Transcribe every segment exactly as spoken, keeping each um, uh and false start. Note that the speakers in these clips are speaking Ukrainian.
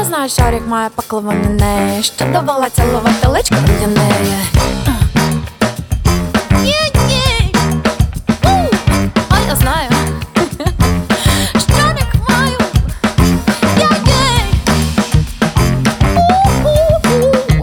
знаю, шарик має пакловані неї, що давала цілувати личко для неї. Є-є, а я знаю, шарик маю, є-є, у-у-у.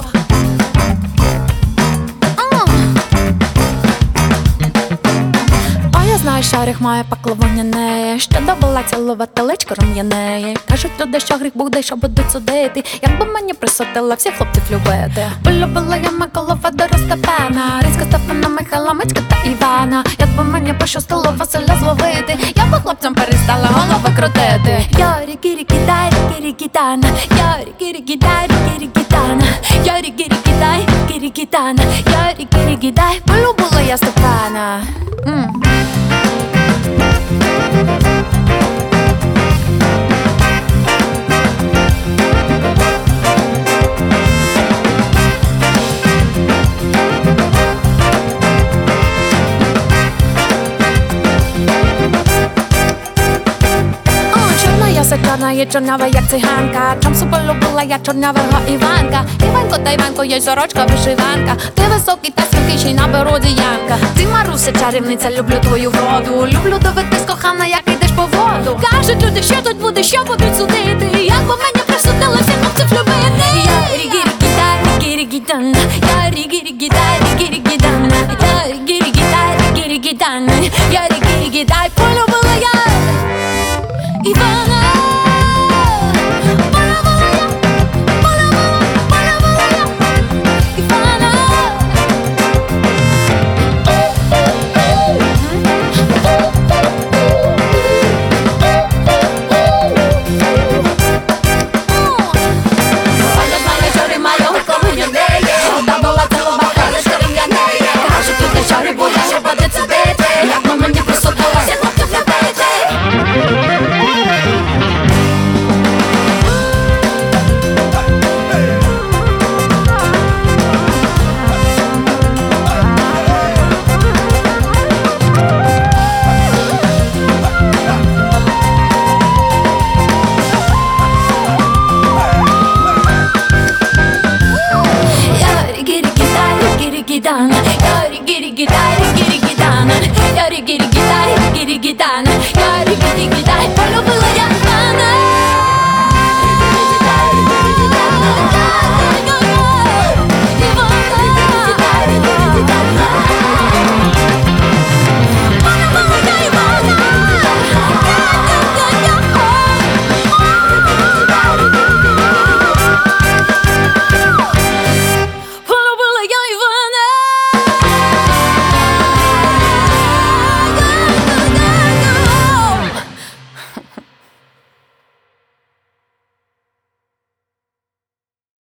А я знаю, шарик має пакловані неї, що давала цілувати личко неї. Кажуть люди, що гріх буде, що будуть судити. Якби мені присудила всіх хлопців любити. Полюбила я Миколу, Федора, Степана, Рицька, Стефана, Михайла, Мицька та Івана. Якби мені пощастило Василя зловити, я би хлопцям перестала голови крутити. Я рікі-рікі-дай, рікі-рікі-тана, я рікі-рікі-дай, рікі-рікі-тана, я рікі-рікі-дай, рікі-рікі-тана, я рікі-рікі-дай, полюбила я Степана. М. Чорна є чорнява, як циганка. Чомсу полюбила я чорнявого Іванка. Іванко та Іванко, є сорочка, вишиванка. Ти високий та стрункий, ще й на бороді Янка. Ти, Маруся, чарівниця, люблю твою вроду. Люблю дивитись, кохана, як йдеш по воду. Кажуть люди, що тут буде, що будуть судити. Як би мені присудили всіх хлопців любити. Я рігі-рігі-дай, рігі-рігі-дана, я рігі-рігі-дай, рігі-рігі-дана, я рігі-рігі-дай, рігі-рігі-дана, я рігі-рігі-дай, полюбила я Іванка.